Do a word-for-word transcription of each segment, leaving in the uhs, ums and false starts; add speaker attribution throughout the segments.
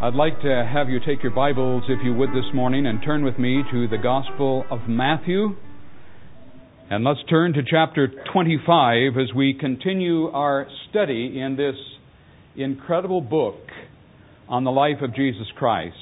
Speaker 1: I'd like to have you take your Bibles, if you would, this morning and turn with me to the Gospel of Matthew. And let's turn to chapter twenty-five as we continue our study in this incredible book on the life of Jesus Christ.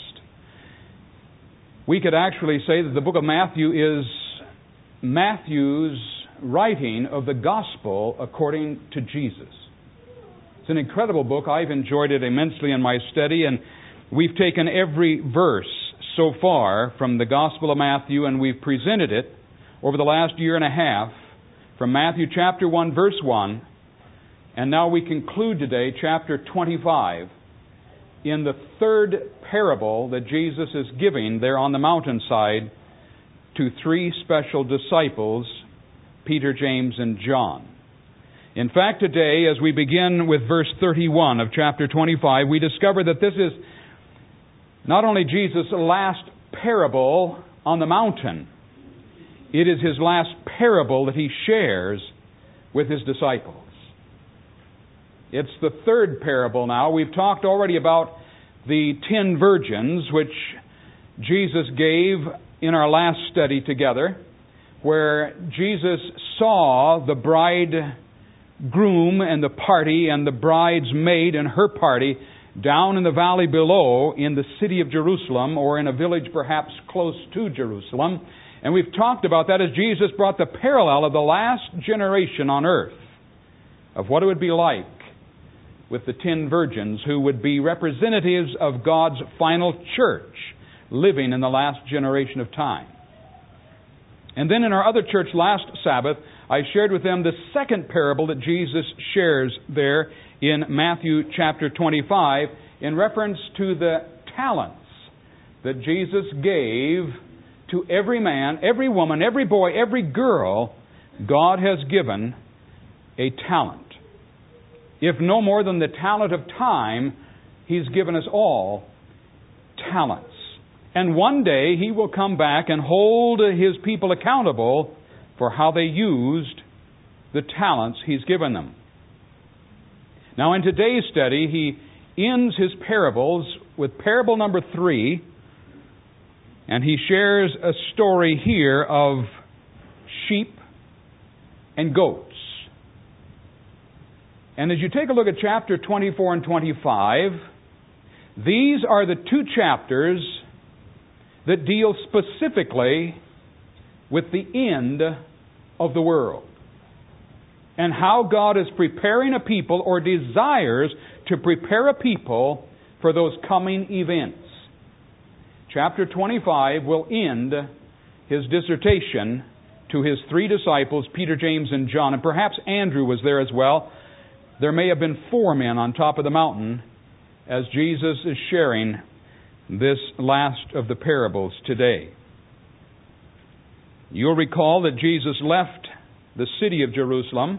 Speaker 1: We could actually say that the book of Matthew is Matthew's writing of the Gospel according to Jesus. It's an incredible book. I've enjoyed it immensely in my study, and we've taken every verse so far from the Gospel of Matthew, and we've presented it over the last year and a half from Matthew chapter one, verse one, and now we conclude today chapter twenty-five in the third parable that Jesus is giving there on the mountainside to three special disciples, Peter, James, and John. In fact, today, as we begin with verse thirty-one of chapter twenty-five, we discover that this is not only Jesus' last parable on the mountain, it is his last parable that he shares with his disciples. It's the third parable now. We've talked already about the ten virgins, which Jesus gave in our last study together, where Jesus saw the bridegroom and the party and the bridesmaid and her party down in the valley below in the city of Jerusalem, or in a village perhaps close to Jerusalem. And we've talked about that as Jesus brought the parallel of the last generation on earth, of what it would be like with the ten virgins who would be representatives of God's final church living in the last generation of time. And then in our other church last Sabbath, I shared with them the second parable that Jesus shares there in Matthew chapter twenty-five in reference to the talents that Jesus gave to every man, every woman, every boy, every girl. God has given a talent. If no more than the talent of time, He's given us all talents. And one day He will come back and hold His people accountable for how they used the talents He's given them. Now, in today's study, He ends His parables with parable number three, and He shares a story here of sheep and goats. And as you take a look at chapter twenty-four and twenty-five, these are the two chapters that deal specifically with the end of the world, and how God is preparing a people, or desires to prepare a people, for those coming events. Chapter twenty-five will end His dissertation to His three disciples, Peter, James, and John, and perhaps Andrew was there as well. There may have been four men on top of the mountain as Jesus is sharing this last of the parables today. You'll recall that Jesus left the city of Jerusalem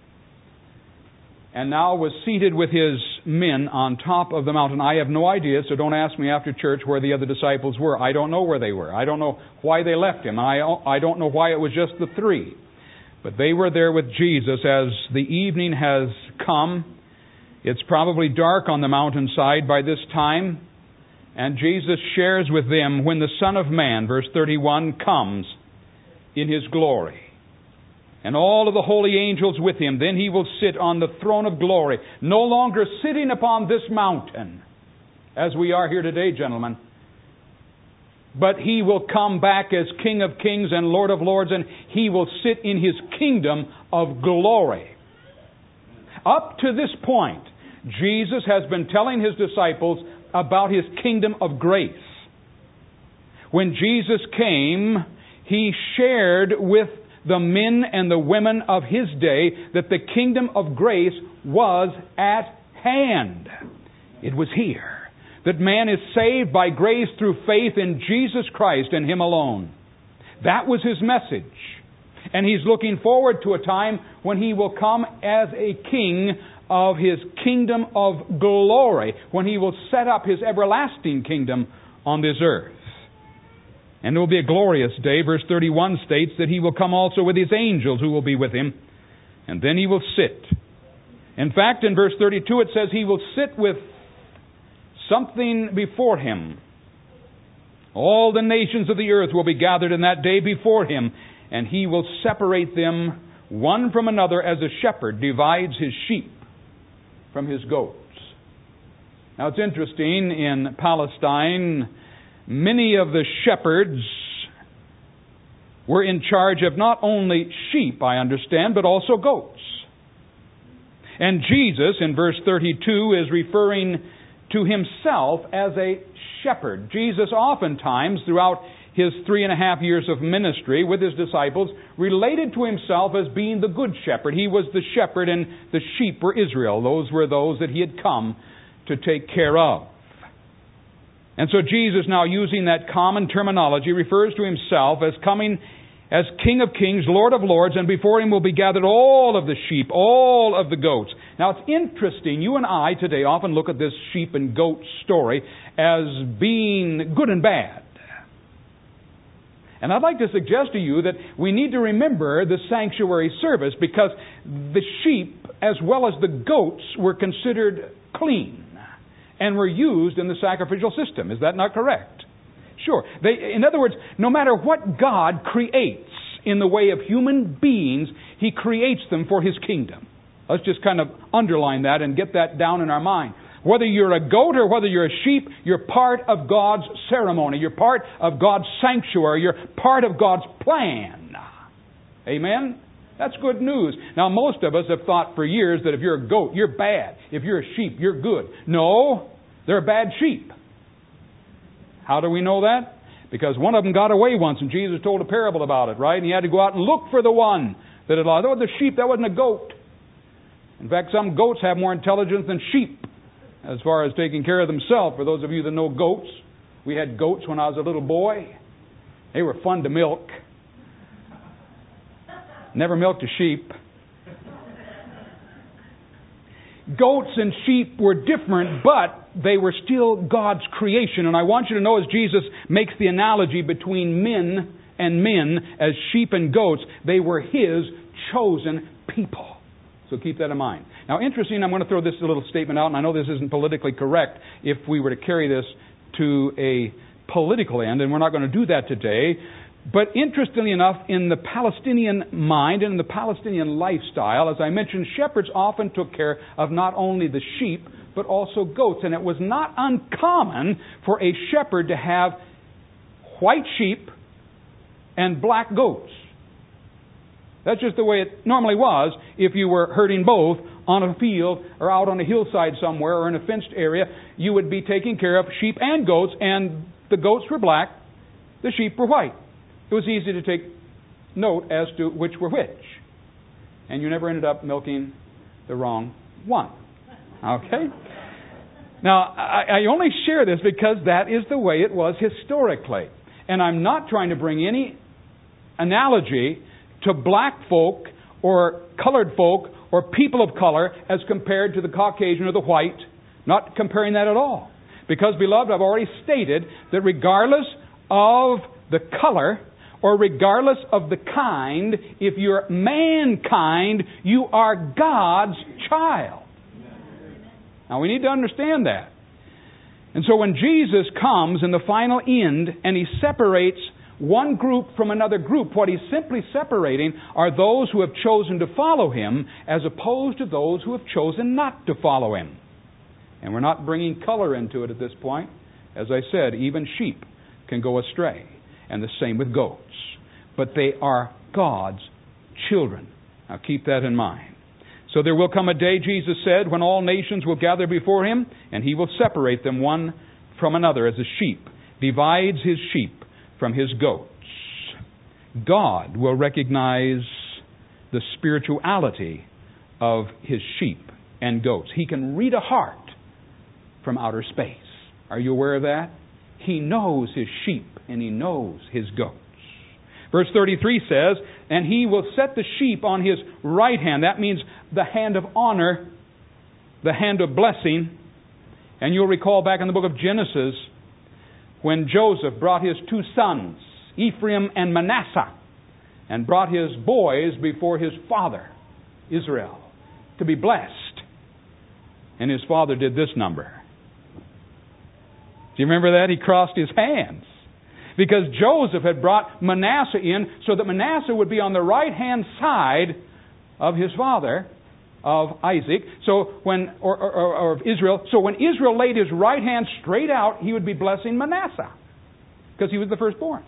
Speaker 1: and now was seated with His men on top of the mountain. I have no idea, so don't ask me after church where the other disciples were. I don't know where they were. I don't know why they left Him. I, I don't know why it was just the three. But they were there with Jesus as the evening has come. It's probably dark on the mountainside by this time. And Jesus shares with them when the Son of Man, verse thirty-one, comes in His glory, and all of the holy angels with Him. Then He will sit on the throne of glory, no longer sitting upon this mountain, as we are here today, gentlemen. But He will come back as King of kings and Lord of lords, and He will sit in His kingdom of glory. Up to this point, Jesus has been telling His disciples about His kingdom of grace. When Jesus came, He shared with the men and the women of His day that the kingdom of grace was at hand. It was here. That man is saved by grace through faith in Jesus Christ and Him alone. That was His message. And He's looking forward to a time when He will come as a king of His kingdom of glory, when He will set up His everlasting kingdom on this earth. And it will be a glorious day. Verse thirty-one states that He will come also with His angels who will be with Him, and then He will sit. In fact, in verse thirty-two it says He will sit with something before Him. All the nations of the earth will be gathered in that day before Him, and He will separate them one from another as a shepherd divides his sheep from his goats. Now it's interesting, in Palestine, many of the shepherds were in charge of not only sheep, I understand, but also goats. And Jesus, in verse thirty-two, is referring to Himself as a shepherd. Jesus oftentimes, throughout His three and a half years of ministry with His disciples, related to Himself as being the good shepherd. He was the shepherd, and the sheep were Israel. Those were those that He had come to take care of. And so Jesus, now using that common terminology, refers to Himself as coming as King of Kings, Lord of Lords, and before Him will be gathered all of the sheep, all of the goats. Now it's interesting, you and I today often look at this sheep and goat story as being good and bad. And I'd like to suggest to you that we need to remember the sanctuary service, because the sheep as well as the goats were considered clean and were used in the sacrificial system. Is that not correct? Sure. They, in other words, no matter what God creates in the way of human beings, He creates them for His kingdom. Let's just kind of underline that and get that down in our mind. Whether you're a goat or whether you're a sheep, you're part of God's ceremony. You're part of God's sanctuary. You're part of God's plan. Amen? That's good news. Now, most of us have thought for years that if you're a goat, you're bad. If you're a sheep, you're good. No, they're bad sheep. How do we know that? Because one of them got away once, and Jesus told a parable about it, right? And He had to go out and look for the one that had lost. Oh, the sheep, that wasn't a goat. In fact, some goats have more intelligence than sheep as far as taking care of themselves. For those of you that know goats, we had goats when I was a little boy. They were fun to milk. Never milked a sheep. Goats and sheep were different, but they were still God's creation. And I want you to know, as Jesus makes the analogy between men and men as sheep and goats, they were His chosen people. So keep that in mind. Now, interesting, I'm going to throw this little statement out, and I know this isn't politically correct if we were to carry this to a political end, and we're not going to do that today. But interestingly enough, in the Palestinian mind and in the Palestinian lifestyle, as I mentioned, shepherds often took care of not only the sheep, but also goats. And it was not uncommon for a shepherd to have white sheep and black goats. That's just the way it normally was if you were herding both on a field or out on a hillside somewhere or in a fenced area. You would be taking care of sheep and goats, and the goats were black, the sheep were white. It was easy to take note as to which were which. And you never ended up milking the wrong one. Okay? Now, I, I only share this because that is the way it was historically. And I'm not trying to bring any analogy to black folk or colored folk or people of color as compared to the Caucasian or the white. Not comparing that at all. Because, beloved, I've already stated that regardless of the color or regardless of the kind, if you're mankind, you are God's child. Now, we need to understand that. And so when Jesus comes in the final end and He separates one group from another group, what He's simply separating are those who have chosen to follow Him as opposed to those who have chosen not to follow Him. And we're not bringing color into it at this point. As I said, even sheep can go astray. And the same with goats. But they are God's children. Now keep that in mind. So there will come a day, Jesus said, when all nations will gather before Him, and He will separate them one from another as a sheep divides his sheep from his goats. God will recognize the spirituality of His sheep and goats. He can read a heart from outer space. Are you aware of that? He knows His sheep and He knows His goats. Verse thirty-three says, and He will set the sheep on His right hand. That means the hand of honor, the hand of blessing. And you'll recall back in the book of Genesis when Joseph brought his two sons, Ephraim and Manasseh, and brought his boys before his father, Israel, to be blessed. And his father did this number. Do you remember that? He crossed his hands. Because Joseph had brought Manasseh in so that Manasseh would be on the right-hand side of his father, of Isaac, so when or, or, or of Israel. So when Israel laid his right hand straight out, he would be blessing Manasseh, because he was the firstborn.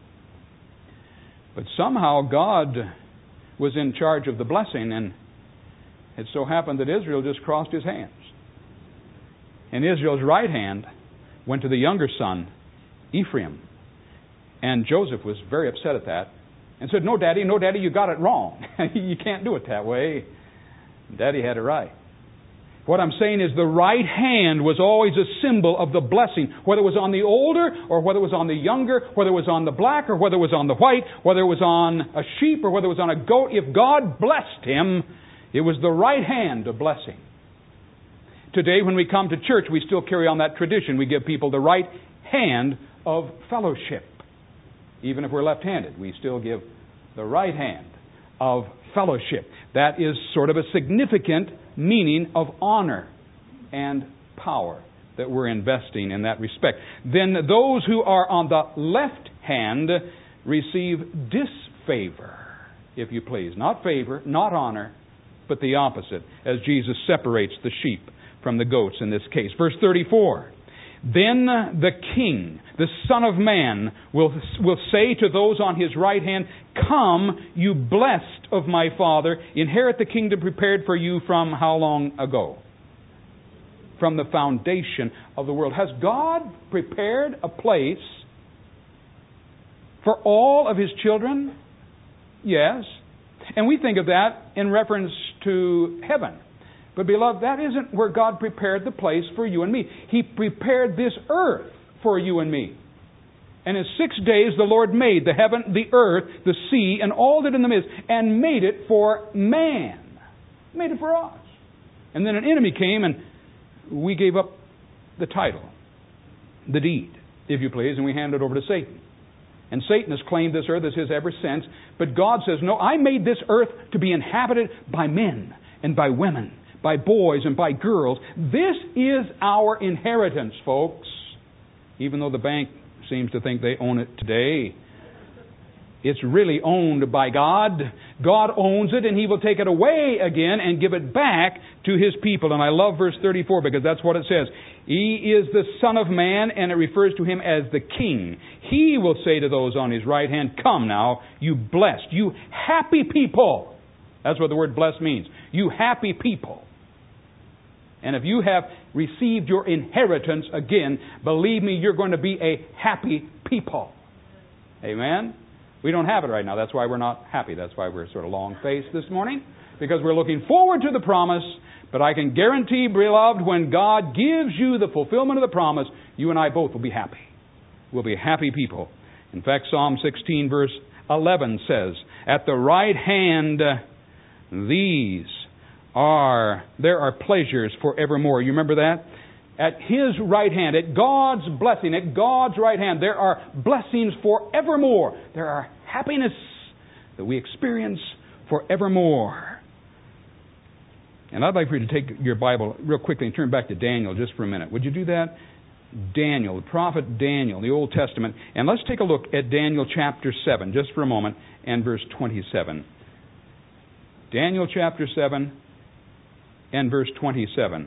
Speaker 1: But somehow God was in charge of the blessing, and it so happened that Israel just crossed his hands. And Israel's right hand went to the younger son, Ephraim. And Joseph was very upset at that and said, "No, Daddy, no, Daddy, you got it wrong. You can't do it that way." Daddy had it right. What I'm saying is the right hand was always a symbol of the blessing, whether it was on the older or whether it was on the younger, whether it was on the black or whether it was on the white, whether it was on a sheep or whether it was on a goat. If God blessed him, it was the right hand of blessing. Today, when we come to church, we still carry on that tradition. We give people the right hand of fellowship. Even if we're left-handed, we still give the right hand of fellowship. That is sort of a significant meaning of honor and power that we're investing in that respect. Then those who are on the left hand receive disfavor, if you please. Not favor, not honor, but the opposite, as Jesus separates the sheep from the goats in this case. Verse thirty-four. Then the king, the Son of Man, will, will say to those on his right hand, "Come, you blessed of my Father, inherit the kingdom prepared for you from how long ago?" From the foundation of the world. Has God prepared a place for all of His children? Yes. And we think of that in reference to heaven. But beloved, that isn't where God prepared the place for you and me. He prepared this earth for you and me. And in six days the Lord made the heaven, the earth, the sea, and all that in them is, and made it for man. Made it for us. And then an enemy came and we gave up the title, the deed, if you please, and we handed it over to Satan. And Satan has claimed this earth as his ever since. But God says, "No, I made this earth to be inhabited by men and by women, by boys and by girls. This is our inheritance, folks." Even though the bank seems to think they own it today, it's really owned by God. God owns it, and He will take it away again and give it back to His people. And I love verse thirty-four because that's what it says. He is the Son of Man, and it refers to Him as the King. He will say to those on His right hand, "Come now, you blessed, you happy people." That's what the word blessed means. You happy people. And if you have received your inheritance again, believe me, you're going to be a happy people. Amen? We don't have it right now. That's why we're not happy. That's why we're sort of long-faced this morning. Because we're looking forward to the promise. But I can guarantee, beloved, when God gives you the fulfillment of the promise, you and I both will be happy. We'll be happy people. In fact, Psalm sixteen verse eleven says, "At the right hand, these are, there are pleasures forevermore." You remember that? At His right hand, at God's blessing, at God's right hand, there are blessings forevermore. There are happiness that we experience forevermore. And I'd like for you to take your Bible real quickly and turn back to Daniel just for a minute. Would you do that? Daniel, the prophet Daniel, the Old Testament. And let's take a look at Daniel chapter seven just for a moment and verse twenty-seven. Daniel chapter seven and verse twenty-seven.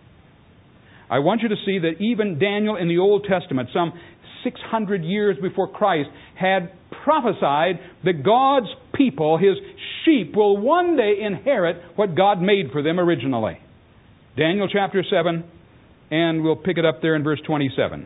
Speaker 1: I want you to see that even Daniel in the Old Testament, some six hundred years before Christ, had prophesied that God's people, His sheep, will one day inherit what God made for them originally. Daniel chapter seven, and we'll pick it up there in verse twenty-seven.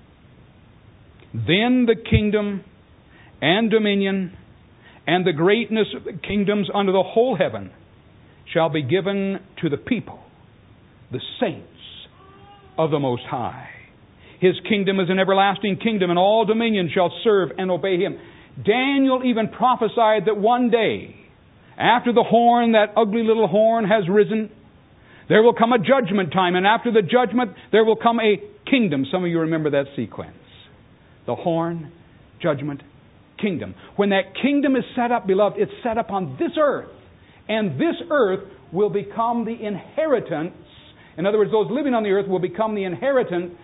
Speaker 1: "Then the kingdom and dominion and the greatness of the kingdoms under the whole heaven shall be given to the people, the saints of the Most High. His kingdom is an everlasting kingdom, and all dominion shall serve and obey Him." Daniel even prophesied that one day, after the horn, that ugly little horn, has risen, there will come a judgment time, and after the judgment, there will come a kingdom. Some of you remember that sequence. The horn, judgment, kingdom. When that kingdom is set up, beloved, it's set up on this earth. And this earth will become the inheritance. In other words, those living on the earth will become the inheritance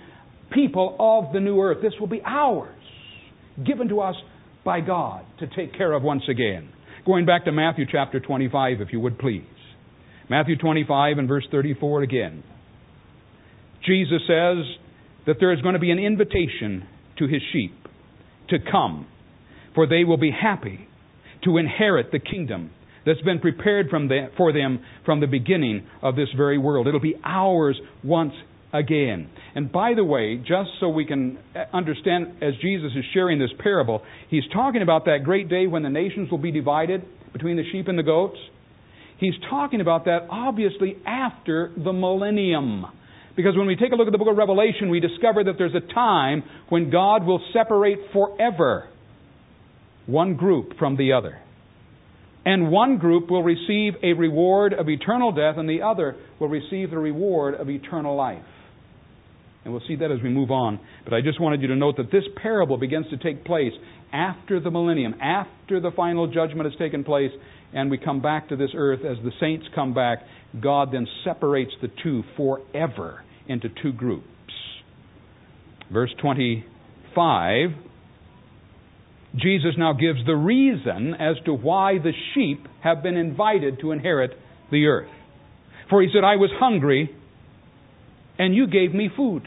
Speaker 1: people of the new earth. This will be ours, given to us by God to take care of once again. Going back to Matthew chapter twenty-five, if you would please. Matthew twenty-five and verse thirty-four again. Jesus says that there is going to be an invitation to His sheep to come, for they will be happy to inherit the kingdom that's been prepared from the, for them from the beginning of this very world. It'll be ours once again. And by the way, just so we can understand, as Jesus is sharing this parable, He's talking about that great day when the nations will be divided between the sheep and the goats. He's talking about that obviously after the millennium. Because when we take a look at the book of Revelation, we discover that there's a time when God will separate forever one group from the other. And one group will receive a reward of eternal death, and the other will receive the reward of eternal life. And we'll see that as we move on. But I just wanted you to note that this parable begins to take place after the millennium, after the final judgment has taken place, and we come back to this earth. As the saints come back, God then separates the two forever into two groups. Verse twenty-five, Jesus now gives the reason as to why the sheep have been invited to inherit the earth. For He said, I was hungry, and you gave me food.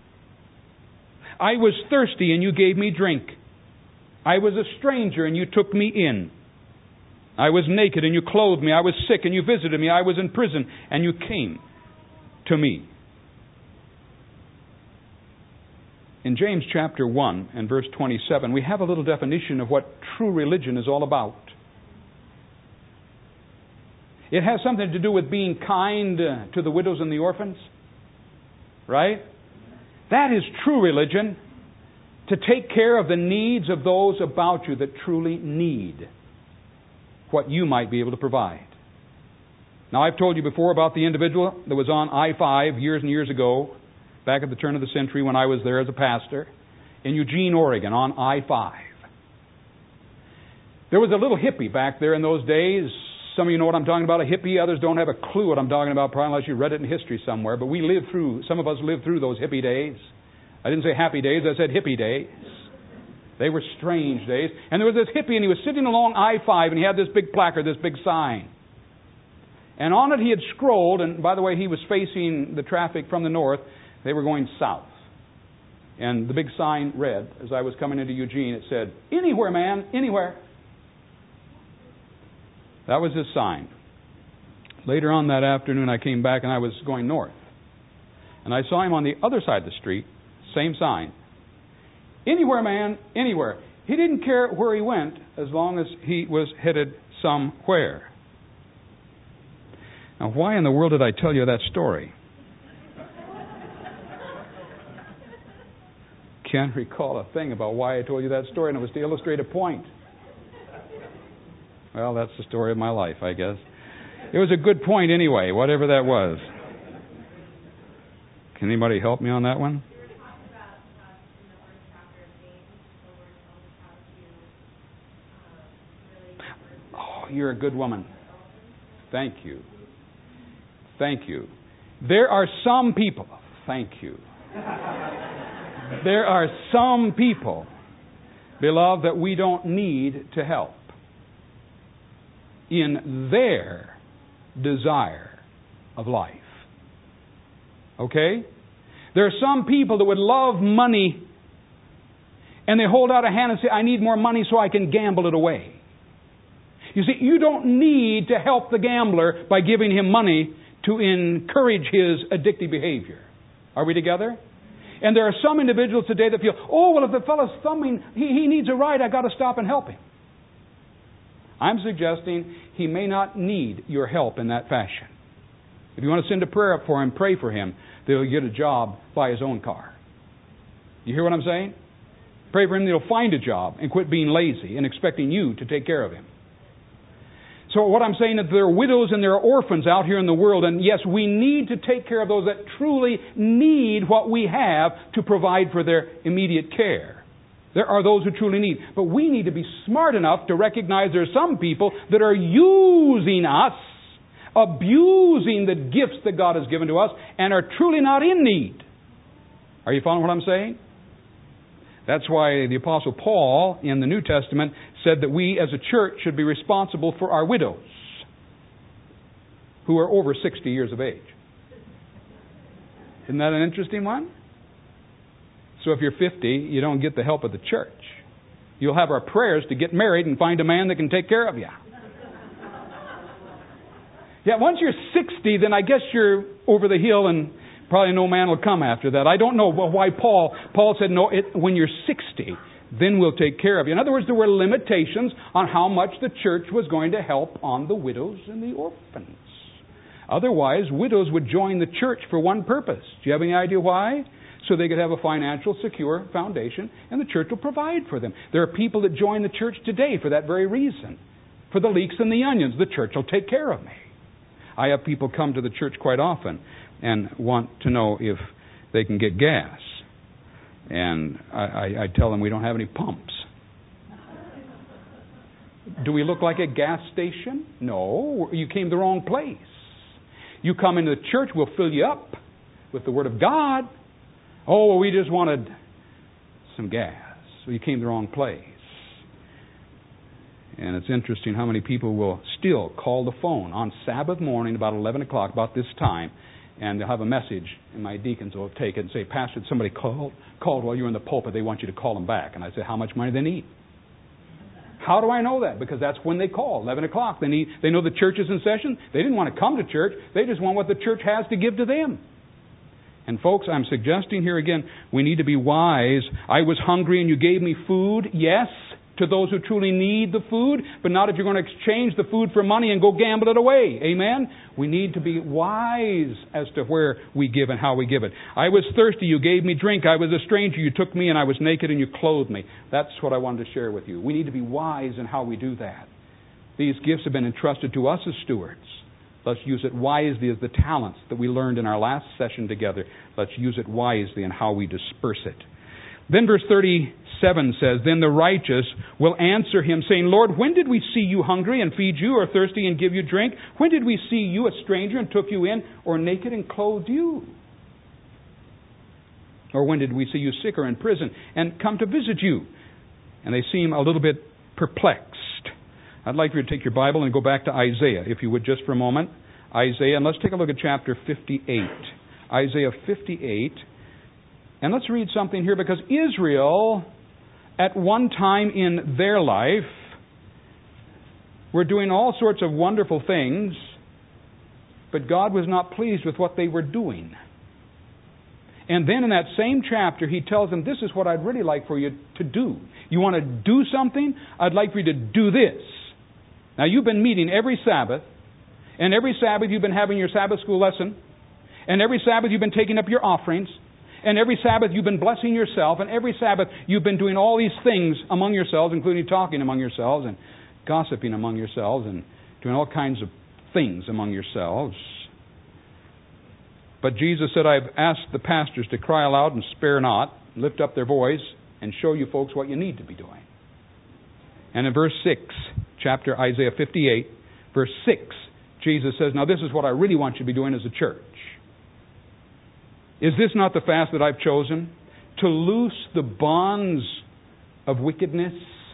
Speaker 1: I was thirsty, and you gave me drink. I was a stranger, and you took me in. I was naked, and you clothed me. I was sick, and you visited me. I was in prison, and you came to me. In James chapter one and verse twenty-seven, we have a little definition of what true religion is all about. It has something to do with being kind to the widows and the orphans. Right? That is true religion. To take care of the needs of those about you that truly need what you might be able to provide. Now, I've told you before about the individual that was on I five years and years ago, back at the turn of the century when I was there as a pastor, in Eugene, Oregon, on I five. There was a little hippie back there in those days. Some of you know what I'm talking about, a hippie. Others don't have a clue what I'm talking about, probably unless you read it in history somewhere. But we lived through, some of us lived through those hippie days. I didn't say happy days, I said hippie days. They were strange days. And there was this hippie, and he was sitting along I five, and he had this big placard, this big sign. And on it he had scrolled, and by the way, he was facing the traffic from the north. They were going south. And the big sign read, as I was coming into Eugene, it said, anywhere, man, anywhere. That was his sign. Later on that afternoon, I came back and I was going north. And I saw him on the other side of the street, same sign. Anywhere, man, anywhere. He didn't care where he went as long as he was headed somewhere. Now, why in the world did I tell you that story? Can't recall a thing about why I told you that story, and it was to illustrate a point. Well, that's the story of my life, I guess. It was a good point anyway, whatever that was. Can anybody help me on that one?
Speaker 2: You were talking about uh, in the first chapter of James, the Lord tells us how to um, really...
Speaker 1: Oh, you're a good woman. Thank you. Thank you. There are some people... Thank you. There are some people, beloved, that we don't need to help in their desire of life. Okay? There are some people that would love money, and they hold out a hand and say, I need more money so I can gamble it away. You see, you don't need to help the gambler by giving him money to encourage his addictive behavior. Are we together? And there are some individuals today that feel, oh, well, if the fellow's thumbing, he, he needs a ride, I've got to stop and help him. I'm suggesting he may not need your help in that fashion. If you want to send a prayer up for him, pray for him, that he'll get a job, buy his own car. You hear what I'm saying? Pray for him that he'll find a job and quit being lazy and expecting you to take care of him. So what I'm saying is there are widows and there are orphans out here in the world, and yes, we need to take care of those that truly need what we have to provide for their immediate care. There are those who truly need. But we need to be smart enough to recognize there are some people that are using us, abusing the gifts that God has given to us, and are truly not in need. Are you following what I'm saying? That's why the Apostle Paul in the New Testament said that we as a church should be responsible for our widows who are over sixty years of age. Isn't that an interesting one? So if you're fifty, you don't get the help of the church. You'll have our prayers to get married and find a man that can take care of you. Yeah, once you're sixty, then I guess you're over the hill and probably no man will come after that. I don't know why Paul, Paul said, no, it, when you're sixty, then we'll take care of you. In other words, there were limitations on how much the church was going to help on the widows and the orphans. Otherwise, widows would join the church for one purpose. Do you have any idea why? So they could have a financial, secure foundation, and the church will provide for them. There are people that join the church today for that very reason. For the leeks and the onions, the church will take care of me. I have people come to the church quite often and want to know if they can get gas. And I, I, I tell them we don't have any pumps. Do we look like a gas station? No, you came to the wrong place. You come into the church, we'll fill you up with the Word of God. Oh, well, we just wanted some gas. So you came to the wrong place. And it's interesting how many people will still call the phone on Sabbath morning about eleven o'clock, about this time, and they'll have a message, and my deacons will take it and say, Pastor, somebody called, called while you were in the pulpit. They want you to call them back. And I say, how much money do they need? How do I know that? Because that's when they call, eleven o'clock. They need. They know the church is in session. They didn't want to come to church. They just want what the church has to give to them. And folks, I'm suggesting here again, we need to be wise. I was hungry and you gave me food. Yes, to those who truly need the food, but not if you're going to exchange the food for money and go gamble it away. Amen? We need to be wise as to where we give and how we give it. I was thirsty, you gave me drink. I was a stranger, you took me, and I was naked and you clothed me. That's what I wanted to share with you. We need to be wise in how we do that. These gifts have been entrusted to us as stewards. Let's use it wisely as the talents that we learned in our last session together. Let's use it wisely in how we disperse it. Then verse thirty-seven says, Then the righteous will answer him, saying, Lord, when did we see you hungry and feed you, or thirsty and give you drink? When did we see you a stranger and took you in, or naked and clothed you? Or when did we see you sick or in prison and come to visit you? And they seem a little bit perplexed. I'd like for you to take your Bible and go back to Isaiah, if you would, just for a moment. Isaiah, and let's take a look at chapter fifty-eight. Isaiah fifty-eight. And let's read something here, because Israel, at one time in their life, were doing all sorts of wonderful things, but God was not pleased with what they were doing. And then in that same chapter, He tells them, this is what I'd really like for you to do. You want to do something? I'd like for you to do this. Now, you've been meeting every Sabbath, and every Sabbath you've been having your Sabbath school lesson, and every Sabbath you've been taking up your offerings, and every Sabbath you've been blessing yourself, and every Sabbath you've been doing all these things among yourselves, including talking among yourselves and gossiping among yourselves and doing all kinds of things among yourselves. But Jesus said, I've asked the pastors to cry aloud and spare not, lift up their voice, and show you folks what you need to be doing. And in verse six, chapter Isaiah fifty-eight, verse six, Jesus says, now this is what I really want you to be doing as a church. Is this not the fast that I've chosen? To loose the bonds of wickedness?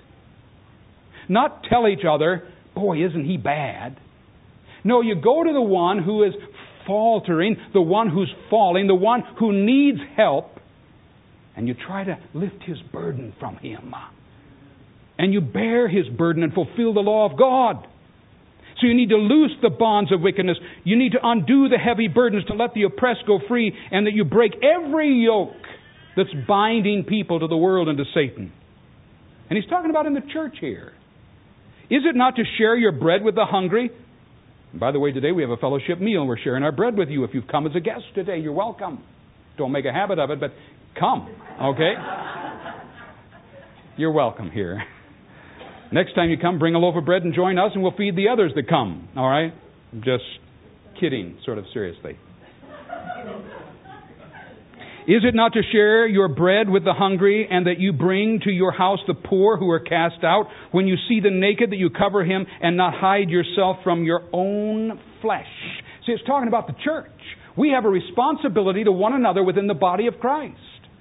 Speaker 1: Not tell each other, boy, isn't he bad? No, you go to the one who is faltering, the one who's falling, the one who needs help, and you try to lift his burden from him. And you bear his burden and fulfill the law of God. So you need to loose the bonds of wickedness. You need to undo the heavy burdens to let the oppressed go free, and that you break every yoke that's binding people to the world and to Satan. And he's talking about in the church here. Is it not to share your bread with the hungry? And by the way, today we have a fellowship meal. We're sharing our bread with you. If you've come as a guest today, you're welcome. Don't make a habit of it, but come, okay? You're welcome here. Next time you come, bring a loaf of bread and join us, and we'll feed the others that come. All right? Just kidding, sort of seriously. Is it not to share your bread with the hungry, and that you bring to your house the poor who are cast out? When you see the naked, that you cover him, and not hide yourself from your own flesh. See, it's talking about the church. We have a responsibility to one another within the body of Christ.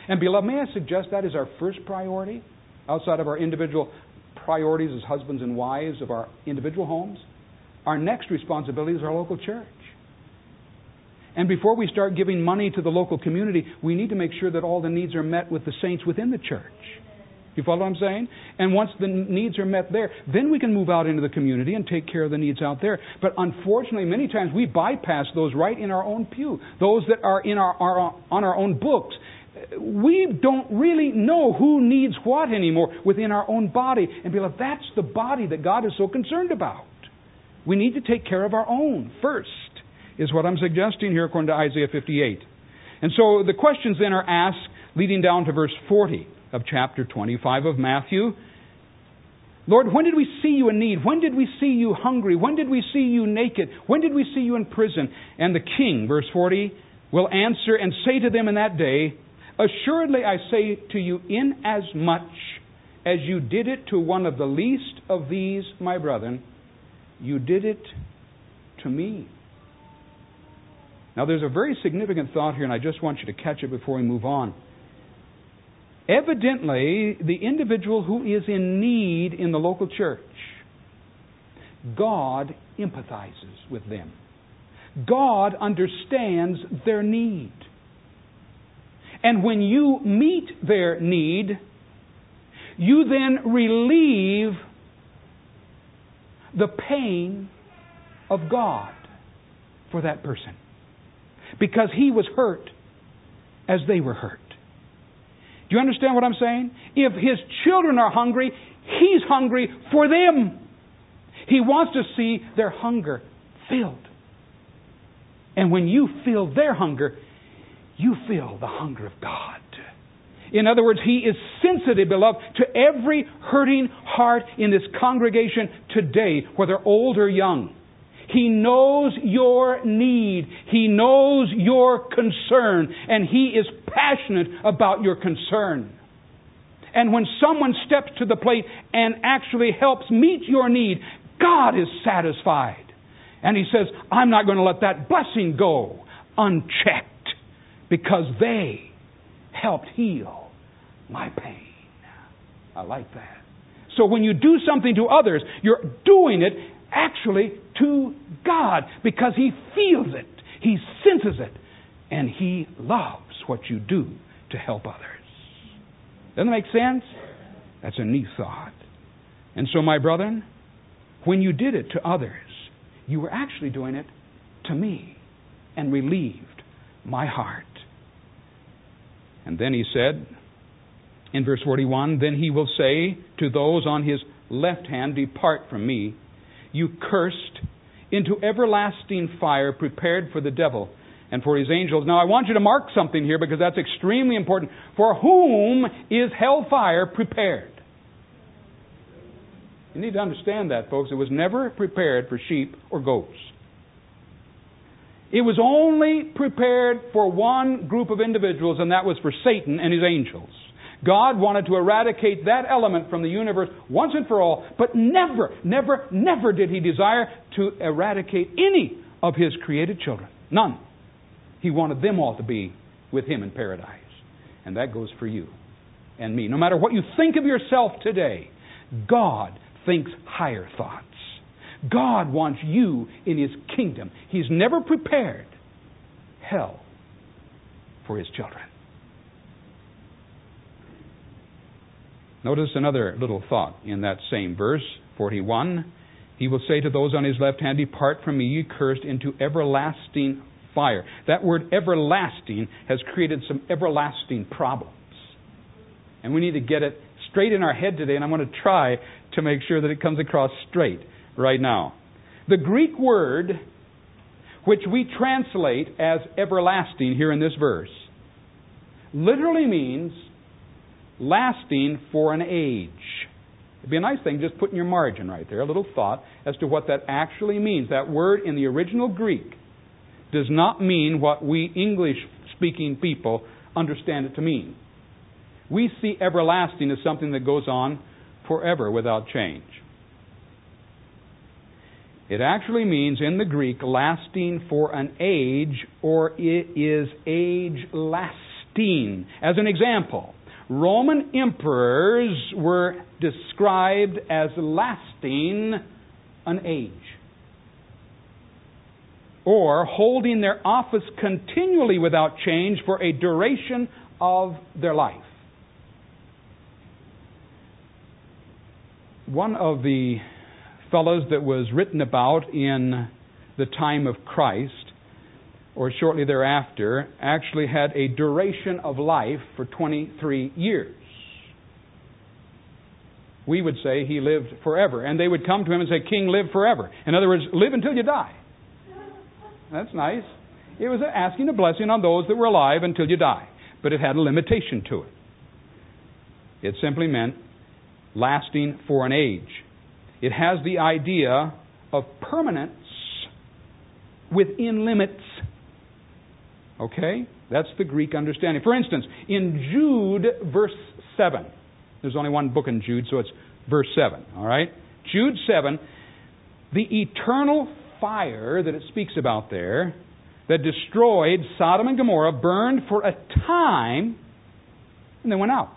Speaker 1: And beloved, may I suggest that is our first priority outside of our individual priorities as husbands and wives of our individual homes? Our next responsibility is our local church. And before we start giving money to the local community, we need to make sure that all the needs are met with the saints within the church. You follow what I'm saying? And once the needs are met there, then we can move out into the community and take care of the needs out there. But unfortunately, many times we bypass those right in our own pew, those that are in our, our on our own books. We don't really know who needs what anymore within our own body. And beloved, that's the body that God is so concerned about. We need to take care of our own first, is what I'm suggesting here according to Isaiah fifty-eight. And so the questions then are asked leading down to verse forty of chapter twenty-five of Matthew. Lord, when did we see you in need? When did we see you hungry? When did we see you naked? When did we see you in prison? And the king, verse forty, will answer and say to them in that day, assuredly I say to you, inasmuch as you did it to one of the least of these, my brethren, you did it to me. Now there's a very significant thought here, and I just want you to catch it before we move on. Evidently, the individual who is in need in the local church, God empathizes with them. God understands their need. And when you meet their need, you then relieve the pain of God for that person. Because He was hurt as they were hurt. Do you understand what I'm saying? If His children are hungry, He's hungry for them. He wants to see their hunger filled. And when you fill their hunger, you feel the hunger of God. In other words, He is sensitive, beloved, to every hurting heart in this congregation today, whether old or young. He knows your need. He knows your concern. And He is passionate about your concern. And when someone steps to the plate and actually helps meet your need, God is satisfied. And He says, I'm not going to let that blessing go unchecked because they helped heal my pain. I like that. So when you do something to others, you're doing it actually to God because He feels it. He senses it. And He loves what you do to help others. Doesn't that make sense? That's a neat thought. And so, my brethren, when you did it to others, you were actually doing it to me and relieved my heart. And then He said, in verse forty-one, then He will say to those on His left hand, depart from me, you cursed, into everlasting fire prepared for the devil and for his angels. Now I want you to mark something here because that's extremely important. For whom is hellfire prepared? You need to understand that, folks. It was never prepared for sheep or goats. It was only prepared for one group of individuals, and that was for Satan and his angels. God wanted to eradicate that element from the universe once and for all, but never, never, never did He desire to eradicate any of His created children. None. He wanted them all to be with Him in paradise. And that goes for you and me. No matter what you think of yourself today, God thinks higher thoughts. God wants you in His kingdom. He's never prepared hell for His children. Notice another little thought in that same verse, forty-one. He will say to those on His left hand, depart from me, ye cursed, into everlasting fire. That word everlasting has created some everlasting problems. And we need to get it straight in our head today, and I'm going to try to make sure that it comes across straight right now. The Greek word, which we translate as everlasting here in this verse, literally means lasting for an age. It'd be a nice thing just put in your margin right there, a little thought as to what that actually means. That word in the original Greek does not mean what we English-speaking people understand it to mean. We see everlasting as something that goes on forever without change. It actually means in the Greek lasting for an age, or it is age-lasting. lasting. As an example, Roman emperors were described as lasting an age, or holding their office continually without change for a duration of their life. One of the fellows that was written about in the time of Christ, or shortly thereafter, actually had a duration of life for twenty-three years. We would say he lived forever. And they would come to him and say, King, live forever. In other words, live until you die. That's nice. It was asking a blessing on those that were alive until you die. But it had a limitation to it. It simply meant lasting for an age. It has the idea of permanence within limits. Okay? That's the Greek understanding. For instance, in Jude, verse seven. There's only one book in Jude, so it's verse seven. All right? Jude seven. The eternal fire that it speaks about there, that destroyed Sodom and Gomorrah, burned for a time, and then went out.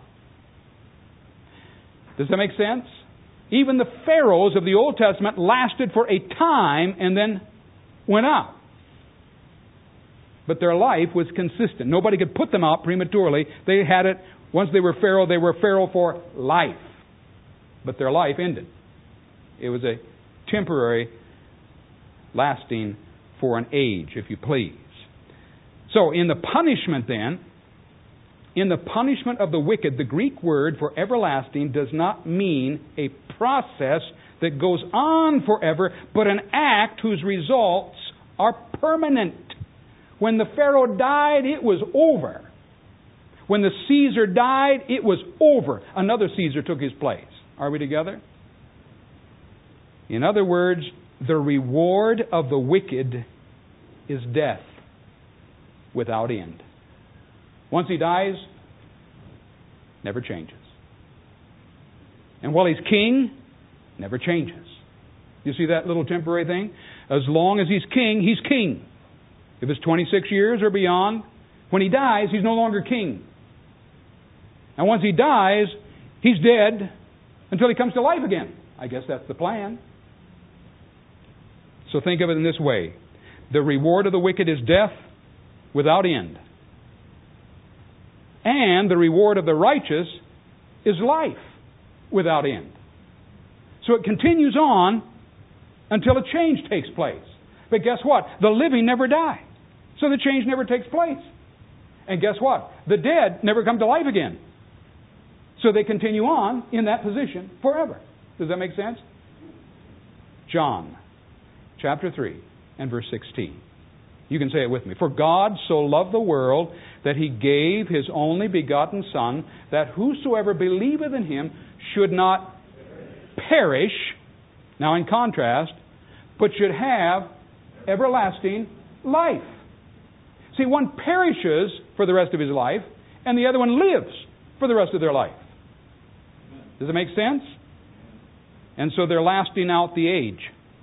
Speaker 1: Does that make sense? Even the pharaohs of the Old Testament lasted for a time and then went out. But their life was consistent. Nobody could put them out prematurely. They had it, once they were pharaoh, they were pharaoh for life. But their life ended. It was a temporary, lasting for an age, if you please. So, in the punishment then, in the punishment of the wicked, the Greek word for everlasting does not mean a process that goes on forever, but an act whose results are permanent. When the Pharaoh died, it was over. When the Caesar died, it was over. Another Caesar took his place. Are we together? In other words, the reward of the wicked is death without end. Once he dies, never changes. And while he's king, never changes. You see that little temporary thing? As long as he's king, he's king. If it's twenty-six years or beyond, when he dies, he's no longer king. And once he dies, he's dead until he comes to life again. I guess that's the plan. So think of it in this way. The reward of the wicked is death without end. And the reward of the righteous is life without end. So it continues on until a change takes place. But guess what? The living never die. So the change never takes place. And guess what? The dead never come to life again. So they continue on in that position forever. Does that make sense? John chapter three and verse sixteen. You can say it with me. For God so loved the world that He gave His only begotten Son, that whosoever believeth in Him should not perish, now in contrast, but should have everlasting life. See, one perishes for the rest of his life, and the other one lives for the rest of their life. Does it make sense? And so they're lasting out the age.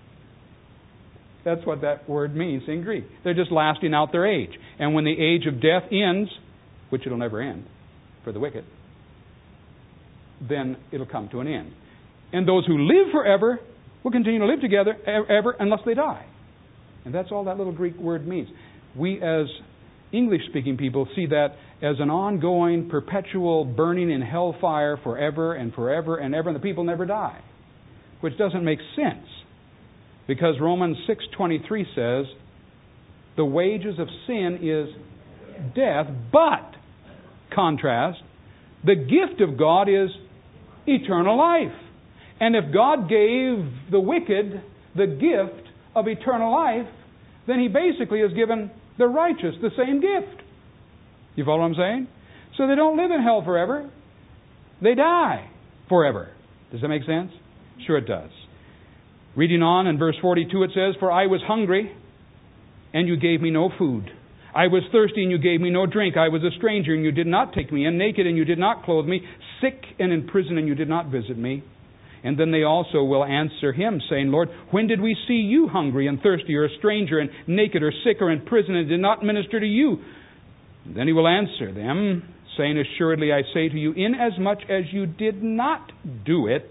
Speaker 1: That's what that word means in Greek. They're just lasting out their age. And when the age of death ends, which it'll never end for the wicked, then it'll come to an end. And those who live forever will continue to live together ever unless they die. And that's all that little Greek word means. We as English-speaking people see that as an ongoing, perpetual burning in hellfire forever and forever and ever, and the people never die. Which doesn't make sense. Because Romans six twenty-three says, the wages of sin is death, but, contrast, the gift of God is eternal life. And if God gave the wicked the gift of eternal life, then He basically has given the righteous the same gift. You follow what I'm saying? So they don't live in hell forever. They die forever. Does that make sense? Sure it does. Reading on in verse forty-two it says, For I was hungry, and you gave me no food. I was thirsty, and you gave me no drink. I was a stranger, and you did not take me in. Naked, and you did not clothe me. Sick and in prison, and you did not visit me. And then they also will answer him, saying, Lord, when did we see you hungry and thirsty, or a stranger and naked or sick or in prison, and did not minister to you? Then he will answer them, saying, Assuredly I say to you, inasmuch as you did not do it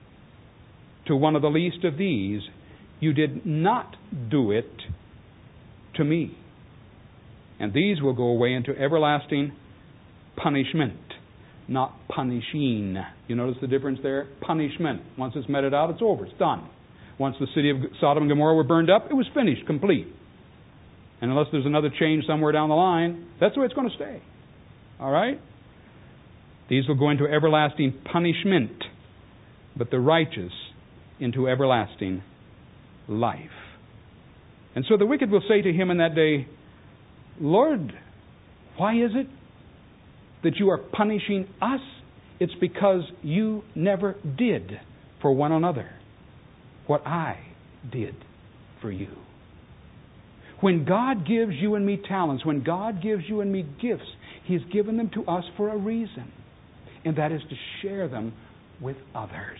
Speaker 1: to one of the least of these, you did not do it to me. And these will go away into everlasting punishment, not punishing. You notice the difference there? Punishment. Once it's meted out, it's over. It's done. Once the city of Sodom and Gomorrah were burned up, it was finished, complete. And unless there's another change somewhere down the line, that's the way it's going to stay. All right? These will go into everlasting punishment, but the righteous into everlasting life. And so the wicked will say to him in that day, Lord, why is it that you are punishing us? It's because you never did for one another what I did for you. When God gives you and me talents, when God gives you and me gifts, He's given them to us for a reason, and that is to share them with others.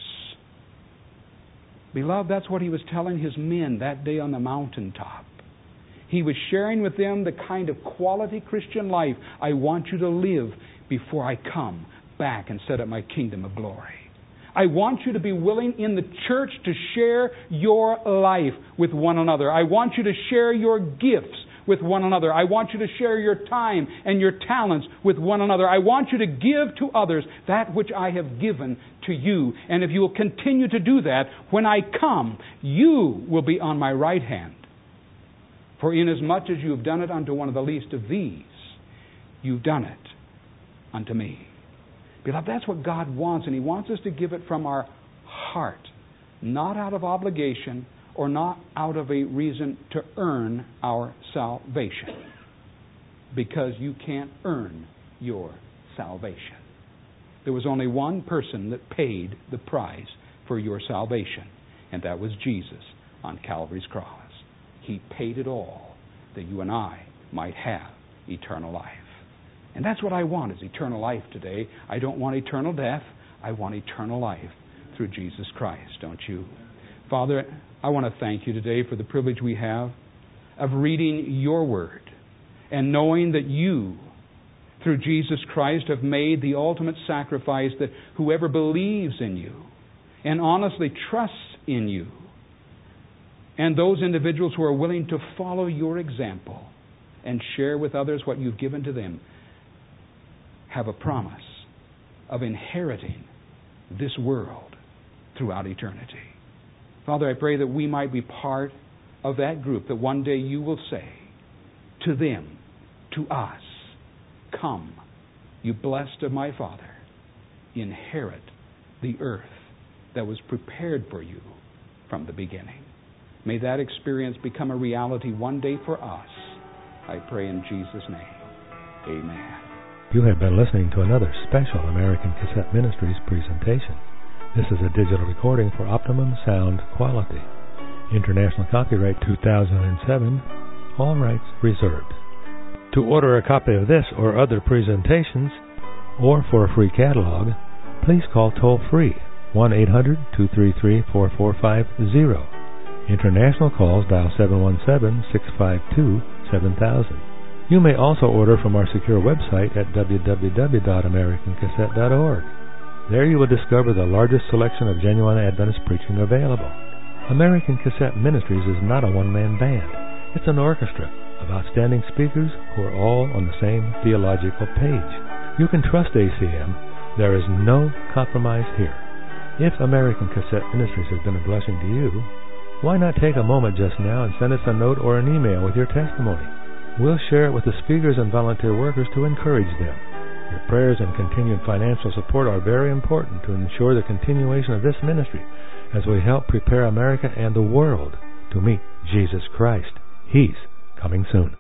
Speaker 1: Beloved, that's what He was telling His men that day on the mountaintop. He was sharing with them the kind of quality Christian life I want you to live before I come back and set up my kingdom of glory. I want you to be willing in the church to share your life with one another. I want you to share your gifts with one another. I want you to share your time and your talents with one another. I want you to give to others that which I have given to you. And if you will continue to do that, when I come, you will be on my right hand. For inasmuch as you have done it unto one of the least of these, you've done it unto me. Beloved, that's what God wants, and He wants us to give it from our heart, not out of obligation or not out of a reason to earn our salvation, because you can't earn your salvation. There was only one person that paid the price for your salvation, and that was Jesus on Calvary's cross. He paid it all that you and I might have eternal life. And that's what I want, is eternal life today. I don't want eternal death. I want eternal life through Jesus Christ, don't you? Father, I want to thank you today for the privilege we have of reading your word and knowing that you, through Jesus Christ, have made the ultimate sacrifice that whoever believes in you and honestly trusts in you, and those individuals who are willing to follow your example and share with others what you've given to them, have a promise of inheriting this world throughout eternity. Father, I pray that we might be part of that group, that one day you will say to them, to us, come, you blessed of my Father, inherit the earth that was prepared for you from the beginning. May that experience become a reality one day for us. I pray in Jesus' name. Amen.
Speaker 3: You have been listening to another special American Cassette Ministries presentation. This is a digital recording for optimum sound quality. International copyright two thousand seven. All rights reserved. To order a copy of this or other presentations, or for a free catalog, please call toll-free one eight hundred two three three four four five zero. International calls dial seven one seven six five two seven thousand. You may also order from our secure website at w w w dot american cassette dot org. There you will discover the largest selection of genuine Adventist preaching available. American Cassette Ministries is not a one-man band. It's an orchestra of outstanding speakers who are all on the same theological page. You can trust A C M. There is no compromise here. If American Cassette Ministries has been a blessing to you, why not take a moment just now and send us a note or an email with your testimony? We'll share it with the speakers and volunteer workers to encourage them. Your prayers and continued financial support are very important to ensure the continuation of this ministry as we help prepare America and the world to meet Jesus Christ. He's coming soon.